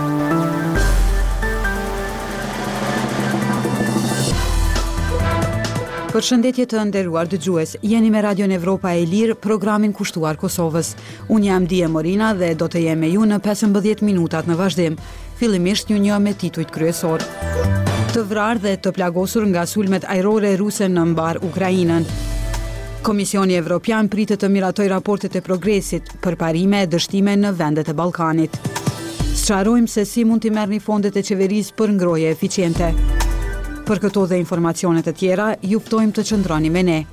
Përshëndetje të nderuar dëgjues, jeni me Radion Evropa e Lirë, programin kushtuar Kosovës. Unë jam Dia Morina dhe do të jem me ju në 15 minutat në vazhdim. Fillimisht një me titujt kryesor. Të vrarë dhe të plagosur nga sulmet ajrore ruse në mbar Ukrainën. Komisioni Evropian pritet të miratoj raportet e progresit për parime e dështime në vendet e Ballkanit. Sqarojmë se si mund t'i merrni fondet e qeverisë për ngrohje eficiente. Për këto dhe informacionet e tjera, ju ftojmë të qëndroni me ne.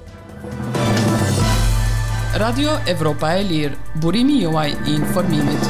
Radio Evropa e Lirë, burimi juaj i informimit.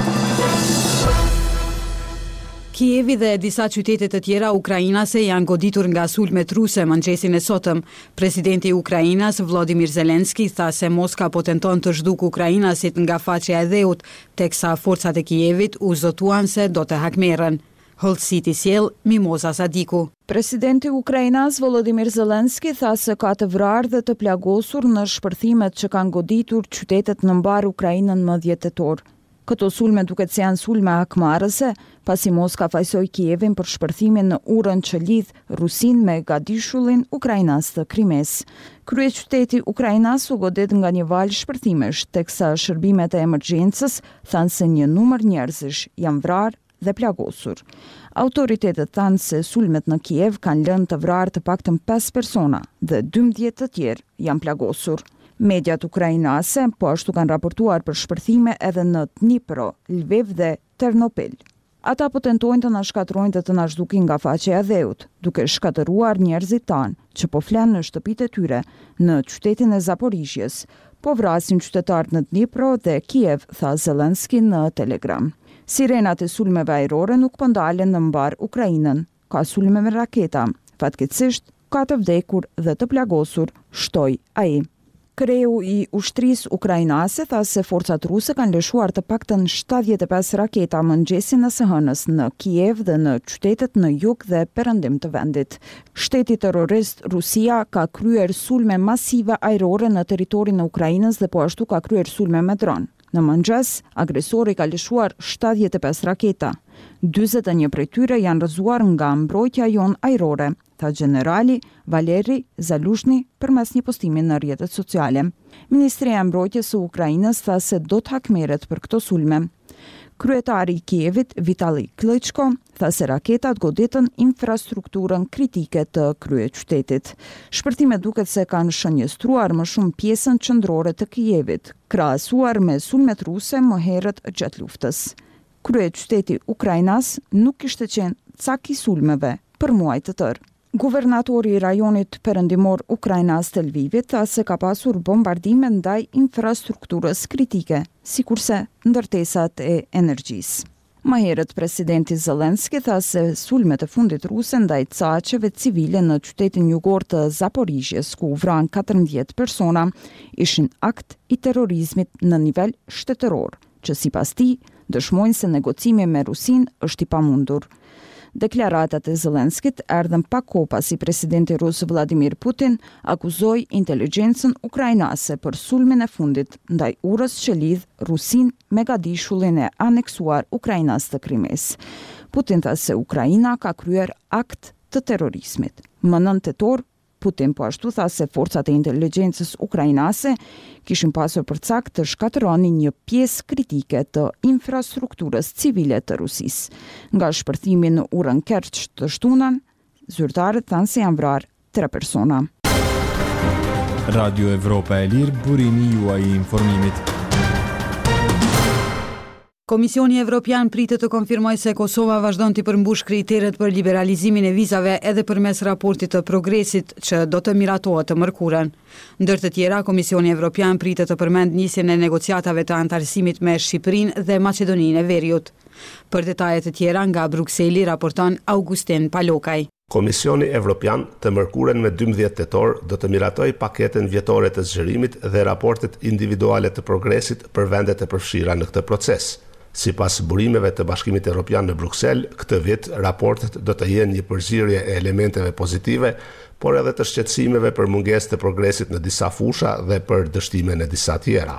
Kijevi dhe disa qytete të tjera ukrainase janë goditur nga sulmet ruse mëngjesin e sotëm. Presidenti i Ukrainas, Volodymyr Zelensky, tha se Moska po tenton të zhduk ukrainasit nga faqja e dheut, teksa forcat e Kijevit u zotuan se do të hakmerren. Hull City sjell Mimoza Sadiku. Presidenti i Ukrainas Volodymyr Zelensky tha se ka të vrarë dhe të plagosur në shpërthimet që kanë goditur qytetet në mbar Ukrainën më 10 tetor. Këto sulme duket se janë sulme hakmarrëse, pasi Moska fajsoi Kijevin për shpërthimin në urën që lidh Rusinë me gadishullin ukrainas të Krimes. Kryeqyteti Ukrainas u godet nga një valë shpërthimesh, teksa shërbimet e emergjencës thanë se një numër njerëzish janë vrarë dhe plagosur. Autoritetet thanë se sulmet në Kiev kanë lënë të vrarë të paktën 5 persona dhe 12 të tjerë janë plagosur. Mediat ukrainase po ashtu kanë raportuar për shpërthime edhe në Dnipro, Lviv dhe Ternopil. Ata po tentojnë të na shkatrojnë dhe të na zhdukin nga faqja e dheut, duke shkatëruar njerëzit tanë që po flenë në shtëpitë e tyre në qytetin e Zaporizhjes, po vrasin qytetarët në Dnipro dhe Kiev, tha Zelensky në Telegram. Sirenat e sulmeve ajrore nuk po ndalen në mbar Ukrainën. Ka sulme me raketa. Fatkeqësisht ka të vdekur dhe të plagosur, shtoi ai. Kreu i ushtrisë ukrainase tha se forcat ruse kanë lëshuar të paktën 75 raketa mëngjesin e së hënës në Kiev dhe në qytetet në jug dhe perëndim të vendit. Shteti terrorist Rusia ka kryer sulme masive ajrore në territorin e Ukrainës dhe po ashtu ka kryer sulme me dron. Në mëngjes, agresori ka lëshuar 75 raketa. 41 prej tyre janë rrëzuar nga mbrojtja jon ajrore, tha generali Valeri Zaluzhny përmes një postimi në rrjetet sociale. Ministria e Mbrojtjes së Ukrainës tha se do të hakmerret për këto sulme. Kryetari i Kievit, Vitali Klitschko, tha se raketat goditën infrastrukturën kritike të kryeqytetit. Shpërtimet duket se kanë shënjestruar më shumë pjesën qendrore të Kijevit, krahasuar me sulmet ruse më herët gjatë luftës. Kryeqyteti Ukrainas nuk kishte qenë cak i sulmeve për muaj të tërë. Guvernatori i rajonit perëndimor Ukrainas të Lvivit tha se ka pasur bombardime ndaj infrastrukturës kritike, sikurse ndërtesat e energjisë. Më herët presidenti Zelensky tha se sulmet e fundit ruse ndaj caqeve civile në qytetin jugor të Zaporizhjes, ku u vran 14 persona, ishin akt i terrorizmit në nivel shtetëror, që sipas tij dëshmojnë se negocimi me Rusinë është i pamundur. Deklaratat e Zelenskit erdhen pak kohë pasi presidenti rus Vladimir Putin akuzoi inteligjencën ukrainase për sulmin e fundit ndaj urës që lidh Rusinë me gadishullin e aneksuar Ukrainas të Krimes. Putin tha se Ukraina ka kryer akt të terrorizmit. Më 9 tetor, Putin po ashtu tha se forcat e inteligjencës ukrainase kishin pasur përcakt të shkatërronin një pjesë kritike të infrastrukturës civile të Rusisë. Nga shpërthimi në urën Kerch të shtunën, zyrtarët thanë se janë vrarë 3 persona. Radio Evropa e Lirë, burimi juaj i informimit. Komisioni Evropian pritet të konfirmojë se Kosova vazhdon të përmbush kriteret për liberalizimin e vizave edhe përmes raportit të progresit që do të miratohet të mërkurën. Ndër të tjera, Komisioni Evropian pritet të përmend nisjen e negociatave të antarësimit me Shqipërinë dhe Maqedoninë e Veriut. Për detajet të tjera nga Brukseli raporton Augustin Palokaj. Komisioni Evropian të mërkuren me 12 tetor do të miratoj paketën vjetore të zgjerimit dhe raportet individuale të progresit për vendet e përfshira në këtë proces. Sipas burimeve të Bashkimit Evropian në Bruksel, këtë vit raportet do të jenë një përzierje e elementeve pozitive, por edhe të shqetësimeve për mungesë të progresit në disa fusha dhe për dështime në disa tjera.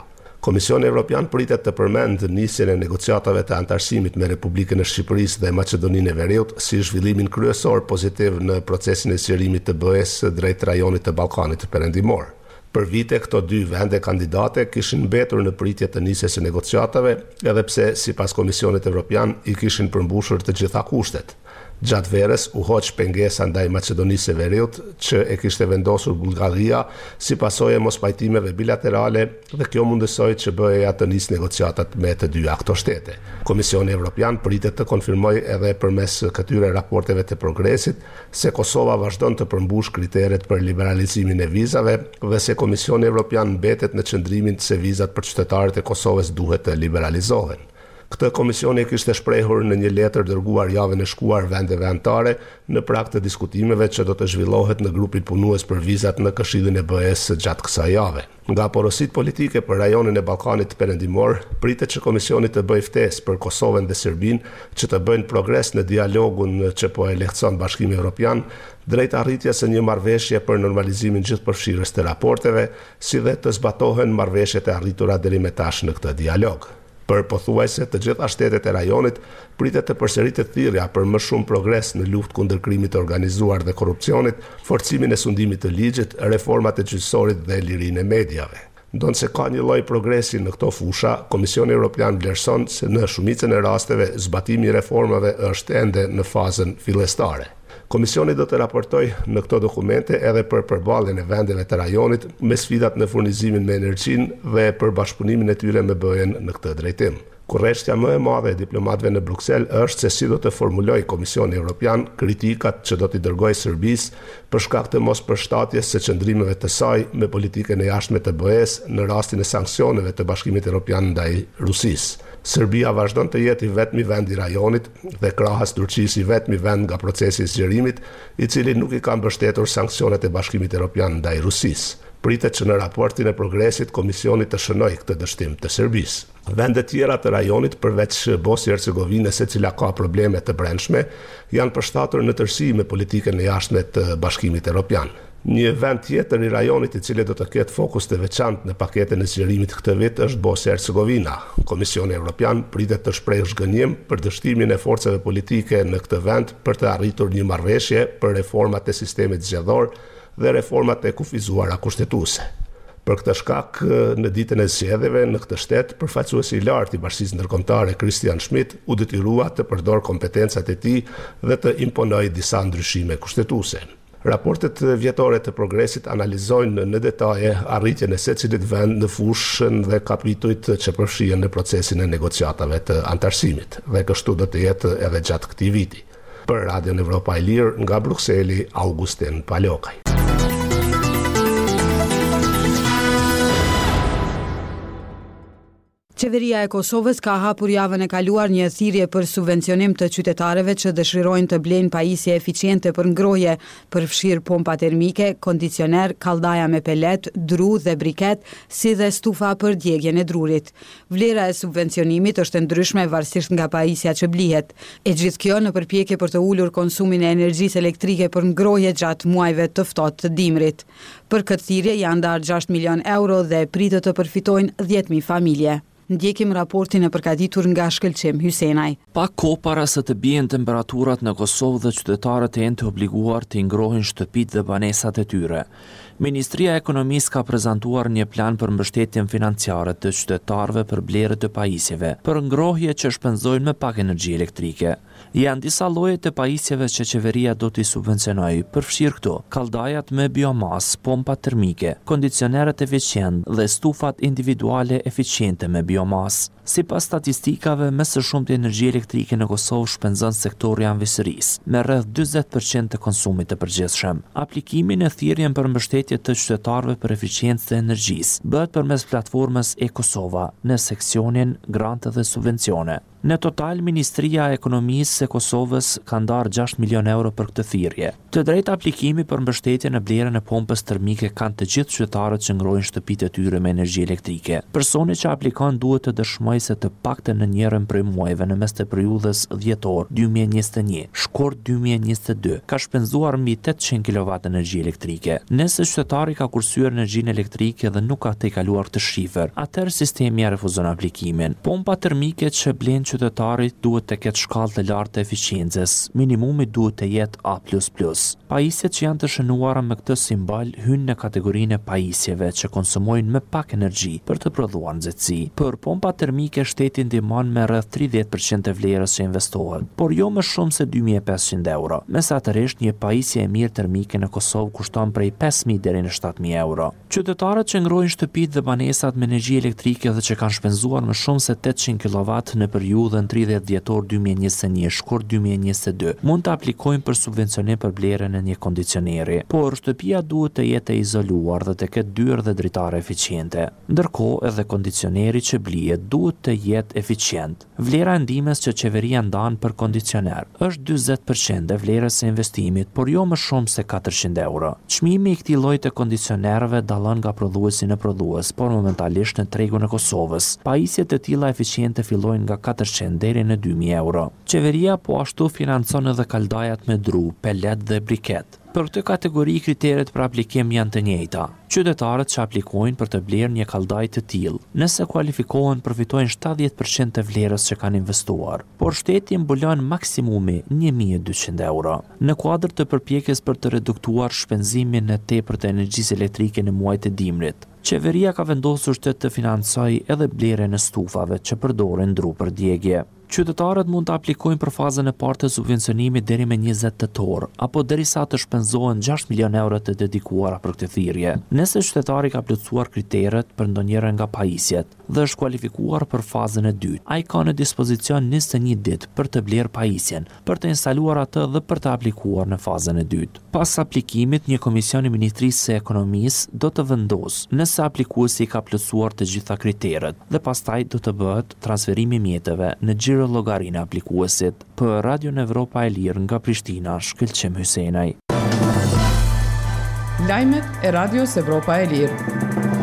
Komisioni Evropian pritet të përmend nisjen e negociatave të antarësimit me Republikën e Shqipërisë dhe Maqedoninë e Veriut si zhvillimin kryesor pozitiv në procesin e zgjerimit të BE-s drejt rajonit të Ballkanit Perëndimor. Për vite këto dy vende kandidate kishin mbetur në pritje të nisjes së negociatave, edhe pse sipas Komisionit Evropian i kishin përmbushur të gjitha kushtet. Gjatë verës u hoq pengesa ndaj Maqedonisë së Veriut që e kishte vendosur Bullgaria si pasojë e mospajtimeve bilaterale dhe kjo mundësoi që BE-ja të nisë negociatat me të dyja këto shtete. Komisioni Evropian pritet të konfirmojë edhe përmes këtyre raporteve të progresit se Kosova vazhdon të përmbush kriteret për liberalizimin e vizave dhe se Komisioni Evropian mbetet në qëndrimin se vizat për qytetarët e Kosovës duhet të liberalizohen. Këtë komisioni kishte shprehur në një letër dërguar javën e shkuar vendeve anëtare në prag të diskutimeve që do të zhvillohet në grupin punues për vizat në Këshillin e BE-s gjatë kësaj jave. Nga porositë politike për rajonin e Ballkanit Perëndimor, pritet që komisioni të bëjë ftesë për Kosovën dhe Serbinë që të bëjnë progres në dialogun që po e lehtëson Bashkimi Evropian drejt arritjes së një marrëveshje për normalizimin gjithëpërfshirës të raporteve, si dhe të zbatohen marrëveshjet e arritura deri më tash në këtë dialog. Për pothuajse të gjitha shtetet e rajonit pritet të përsëritet thirrja për më shumë progres në luftë kundër krimit të organizuar dhe korrupsionit, forcimin e sundimit të ligjit, reformat e gjyqësorit dhe lirinë e mediave. Ndonse ka një lloj progresi në këto fusha, Komisioni Evropian vlerëson se në shumicën e rasteve zbatimi i reformave është ende në fazën fillestare. Komisioni do të raportoj në këto dokumente edhe për përballjen e vendeve të rajonit me sfidat në furnizimin me energjinë dhe për bashkëpunimin e tyre me BE-n në këtë drejtim. Kurrështja më e madhe e diplomatëve në Bruksel është se si do të formulojë Komisioni Evropian kritikat që do t'i dërgojë Serbisë për shkak të mospërshtatjes së qëndrimeve të saj me politikën e jashtme të BE-s në rastin e sanksioneve të Bashkimit Evropian ndaj Rusisë. Serbia vazhdon të jetë i vetmi vend i rajonit dhe krahas Turqisë i vetmi vend nga procesi i zgjerimit, i cili nuk i ka mbështetur sanksionet e Bashkimit Evropian ndaj Rusisë. Pritet që në raportin e progresit Komisioni të shënojë këtë dështim të Serbisë. Vendet tjera të rajonit, përveç Bosnjë-Hercegovinës, e cila ka probleme të brendshme, janë përshtatur në tërësi me politikën e jashtme të Bashkimit Evropian. Një vend tjetër i rajonit i cili do të ketë fokus të veçantë në paketën e zgjerimit këtë vit është Bosnjë-Hercegovina. Komisioni Evropian pritet të shprehë zgënjim për dështimin e forcave politike në këtë vend për të arritur një marrëveshje për reformat e sistemit zgjedhor dhe reformat e kufizuara kushtetuese. Për këtë shkak, në ditën e zgjedhjeve në këtë shtet, përfaqësuesi i lartë i Bashkisë Ndërkombëtare Christian Schmidt u detyrua të përdor kompetencat e tij dhe të imponojë disa ndryshime kushtetuese. Raportet vjetore të progresit analizojnë në detaje arritjen e secilit vend në fushën dhe kapitujt që përfshihen në procesin e negociatave të antarësimit, dhe kështu do të jetë edhe gjatë këtij viti. Për Radion Evropa e Lirë, nga Brukseli, Augustin Palokaj. Qeveria e Kosovës ka hapur javën e kaluar një thirrje për subvencionim të qytetarëve që dëshirojnë të blejnë pajisje eficiente për ngrohje, përfshir pompa termike, kondicioner, kalldaja me pelet, dru dhe briket, si dhe stufa për djegjen e drurit. Vlera e subvencionimit është ndryshme varësisht nga pajisja që blihet. E gjithë kjo në përpjekje për të ulur konsumin e energjisë elektrike për ngrohje gjatë muajve të ftohtë të dimrit. Për këtë thirrje janë ndarë 6 milion euro dhe pritet të përfitojnë 10.000 familje. Ndjekim raportin e përgatitur nga Shkëlqim Hysenaj. Pak kohë para se të bien temperaturat në Kosovë dhe qytetarët janë të obliguar të ngrohin shtëpitë dhe banesat e tyre. Ministria e Ekonomisë ka prezantuar një plan për mbështetjen financiare të qytetarëve për blerje të pajisjeve, për ngrohje që shpenzojnë me pak energji elektrike. Janë disa lloje të pajisjeve që qeveria do t'i subvencionojë, përfshir këto: kalldajat me biomas, pompa termike, kondicionerët eficientë dhe stufat individuale eficiente me biomas. Sipas statistikave, më së shumti energji elektrike në Kosovë shpenzon sektori anëvisërisë, me rreth 40% të konsumit të përgjithshëm. Aplikimi në thirrjen për mbështetje të qytetarëve për eficiencë të energjisë bëhet përmes platformës e-Kosova në seksionin Grante dhe Subvencione. Në total, Ministria e Ekonomisë e Kosovës ka ndarë 6 milion euro për këtë thirrje. Të drejtë aplikimi për mbështetje në blerjen e pompës termike kanë të gjithë qytetarët që ngrohin shtëpitë e tyre me energji elektrike. Personi që aplikon duhet të dëshmojë se të paktën në njërin prej muajve në mes të periudhës dhjetor 2021, shkort 2022 ka shpenzuar mbi 800 kW energji elektrike. Nëse qytetari ka kursyer energjinë elektrike dhe nuk ka tejkaluar këtë shifër, atëherë sistemi ja refuzon aplikimin. Pompa termike që blen qytetarit duhet të ketë shkallë të lartë të eficiencës, minimumi duhet të jetë A++. Pajisjet që janë të shënuara me këtë simbol hynë në kategorinë e pajisjeve që konsumojnë më pak energji për të prodhuar nxehtësi. Për pompa termike shteti ndihmon me rreth 30% e vlerës që investohet, por jo më shumë se 2.500 euro. Mesatërisht një pajisje e mirë termike në Kosovë kushton prej 5.000 deri në 7.000 euro. Qytetarët që ngrojnë shtëpitë dhe banesat me energji elektrike dhe që kanë shpenzuar më shumë se 800 kW në periudhën 30 dhjetor 2021-shkurt 2022 mund të aplikojnë për subvencionim për blerjen e një kondicioneri, por shtëpia duhet të jetë e izoluar dhe të ketë dyrë dhe dritare eficiente. Ndërkohë edhe kondicioneri që blihet duhet të jetë eficient. Vlera e ndihmës që qeveria ndan për kondicioner është 40% e vlerës së investimit, por jo më shumë se 400 euro. Çmimi i këtij lloji të kondicionerëve dallon nga prodhuesi në prodhues, por momentalisht në tregun e Kosovës, pajisjet e tilla eficiente fillojnë nga 400 deri në 2.000 euro. Qeveria po ashtu financon edhe kaldajat me dru, pelet dhe briket. Për këtë kategori kriteret për aplikim janë të njëjta. Qytetarët që aplikojnë për të blerë një kaldaj të tillë, nëse kualifikohen përfitojnë 70% e vlerës që kanë investuar, por shteti mbulon maksimumi 1.200 euro. Në kuadër të përpjekjes për të reduktuar shpenzimin e tepërt të energjisë elektrike në muajt e dimrit, qeveria ka vendosur të financojë edhe blerjen e stufave që përdoren dru për djegje. Qytetarët mund të aplikojnë për fazën e parë të subvencionimit deri me 20 tetor, apo derisa të shpenzohen 6 milion euro të dedikuara për këtë thirrje. Nëse qytetari ka plotësuar kriteret për ndonjërin nga pajisjet dhe është kualifikuar për fazën e dytë, ai ka në dispozicion 21 ditë për të blerë pajisjen, për të instaluar atë dhe për të aplikuar në fazën e dytë. Pas aplikimit, një komision i Ministrisë së Ekonomisë do të vendosë nëse aplikuesi ka plotësuar të gjitha kriteret dhe pastaj do të bëhet transferimi i mjeteve në xhiro llogarinë e aplikuesit. Për Radio Evropa e Lirë nga Prishtina, Shkëlqim Hysenaj. Lajmet e Radios Evropa e Lirë.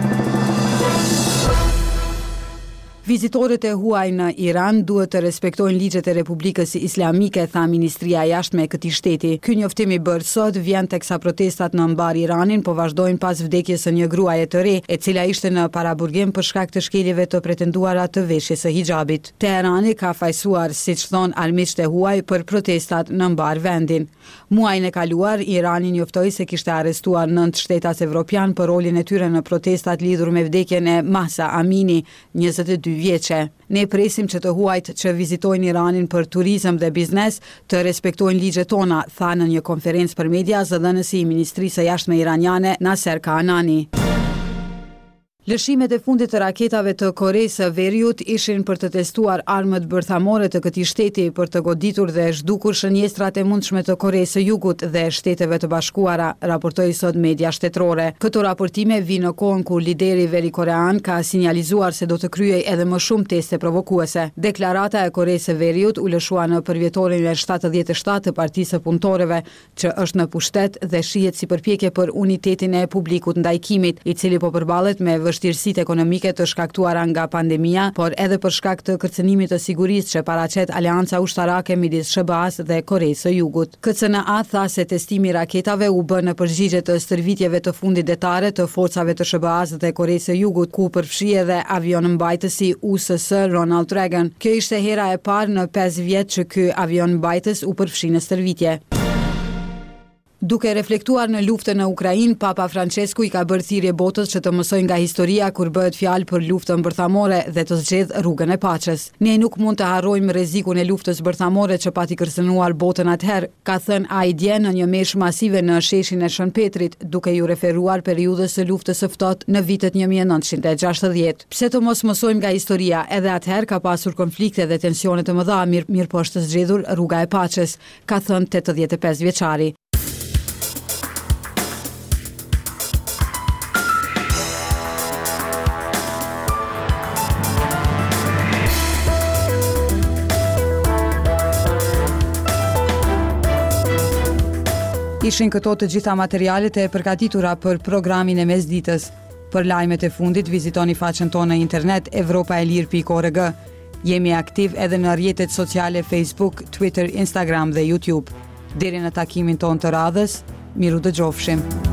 Vizitorët e huaj në Iran duhet të respektojnë ligjet e Republikës Islamike, tha Ministria e Jashtme e këtij shteti. Ky njoftim i bërë sot vjen teksa protestat në mbar Iranin po vazhdojnë pas vdekjes së një gruaje të re, e cila ishte në paraburgim për shkak të shkeljeve të pretenduara të veshjes së hijabit. Teherani ka fajsuar, siç thon armiqtë e huaj, për protestat në mbar vendin. Muajin e kaluar, Irani njoftoi se kishte arrestuar 9 shtetas evropian për rolin e tyre në protestat lidhur me vdekjen e Mahsa Amini, 22 vjeçe. Ne presim që të huajt që vizitojnë Iranin për turizëm dhe biznes të respektojnë ligjet tona, tha në një konferencë për media zëdhënësi i Ministrisë së Jashtme iraniane Naser Kanani. Lëshimet e fundit të raketave të Koreas së Veriut ishin për të testuar armët bërthamore të këtij shteti për të goditur dhe zhdukur shënjestrat e mundshme të Koreas së Jugut dhe Shteteve të Bashkuara, raportoi sot media shtetërore. Këto raportime vinë në kohën kur lideri verikorean ka sinjalizuar se do të kryej edhe më shumë teste provokuese. Deklarata e Koreas së Veriut u lëshua në përvjetorin e 77 të Partisë së Punëtorëve, që është në pushtet dhe shihet si përpjekje për unitetin e publikut ndaj kimit, i cili po përballet me vështirësitë ekonomike të shkaktuara nga pandemia, por edhe për shkak të kërcënimit të sigurisë që paraqet Aleanca Ushtarake midis SBA-s dhe Koreas së Jugut. KCNA tha se testimi i raketave u bë në përgjigje të stërvitjeve të fundit detare të forcave të SBA-s dhe Koreas së Jugut, ku përfshi edhe avionmbajtësi USS Ronald Reagan. Kjo ishte hera e parë në 5 vjet që ky avionmbajtës u përfshi në stërvitje. Duke reflektuar në luftën në Ukrainë, Papa Francesku i ka bërë thirrje botës që të mësojë nga historia kur bëhet fjalë për luftën bërthamore dhe të zgjedh rrugën e paqes. Ne nuk mund të harrojmë rrezikun e luftës bërthamore që pati kërcënuar botën atëherë, ka thënë ai dje në një meshë masive në sheshin e Shën Petrit, duke ju referuar periudhës së luftës së ftohtë në vitet 1960. Pse të mos mësojmë nga historia? Edhe atëherë ka pasur konflikte dhe tensione të mëdha, mirë po është zgjedhur rruga e paqes, ka thënë 85 vjeçari. Ishin këto të gjitha materialet e përgatitura për programin e mesditës. Për lajmet e fundit, vizitoni faqen tonë në internet evropaelir.org. Jemi aktiv edhe në rrjetet sociale Facebook, Twitter, Instagram dhe YouTube. Deri në takimin tonë të radhës, miru dëgjofshim.